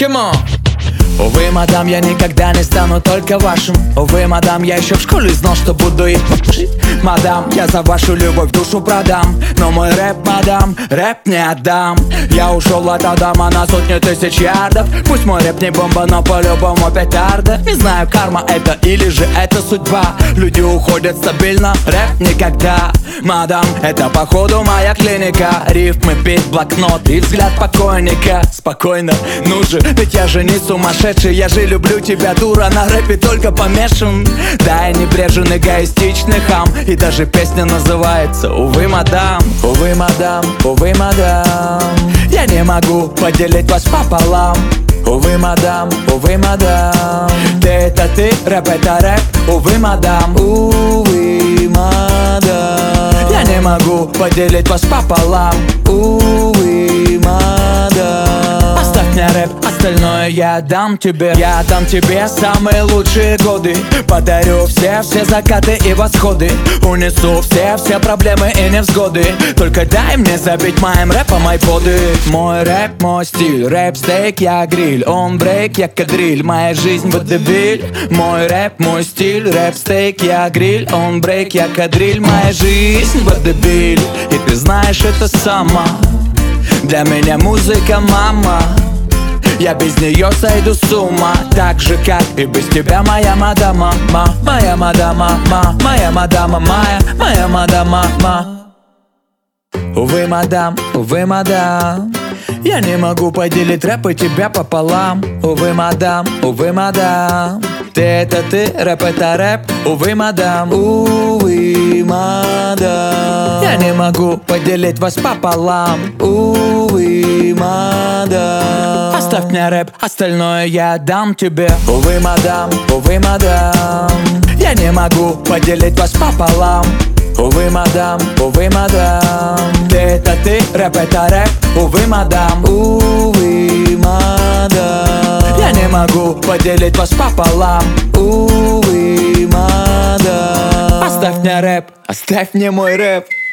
come on. Увы, мадам, я никогда не стану только вашим. Увы, мадам, я еще в школе знал, что буду их жить. Мадам, я за вашу любовь душу продам. Но мой рэп, мадам, рэп не отдам. Я ушел от Адама на сотни тысяч ярдов. Пусть мой рэп не бомба, но по-любому петарда. Не знаю, карма это или же это судьба. Люди уходят стабильно, рэп никогда. Мадам, это походу моя клиника. Рифмы, бит, блокнот и взгляд покойника. Спокойно, ну же, ведь я же не сумасшедший. Я же люблю тебя, дура, на рэпе только помешан. Да, я небрежен, эгоистичный хам. И даже песня называется «Увы, мадам». Увы, мадам, увы, мадам, я не могу поделить вас пополам. Увы, мадам, увы, мадам, ты это ты, рэп это рэп. Увы, мадам, увы, мадам, я не могу поделить вас пополам. Увы, мадам, оставь мне рэп, остальное я дам тебе. Я дам тебе самые лучшие годы. Подарю все закаты и восходы. Унесу все проблемы и невзгоды. Только дай мне забить моим рэпом айподы. Мой рэп, мой стиль, рэп-стейк, я гриль. Он брейк, я кадриль, моя жизнь водевиль. Мой рэп, мой стиль, рэп-стейк, я гриль. Он брейк, я кадриль, моя жизнь водевиль. И ты знаешь это сама. Для меня музыка мама. Я без нее сойду с ума. Так же, как и без тебя, моя мадама. Моя мадама, моя мадама, моя мадама. Увы, мадам, я не могу поделить рэп и тебя пополам. Увы, мадам, ты это ты, рэп это рэп. Увы, мадам, я не могу поделить вас пополам. Увы, мадам, оставь мне рэп, остальное я дам тебе. Увы, мадам, я не могу поделить вас пополам. Увы, мадам, ты это ты, рэп это рэп. Увы, мадам, я не могу поделить вас пополам. Увы, мадам, оставь мне рэп, оставь мне мой рэп.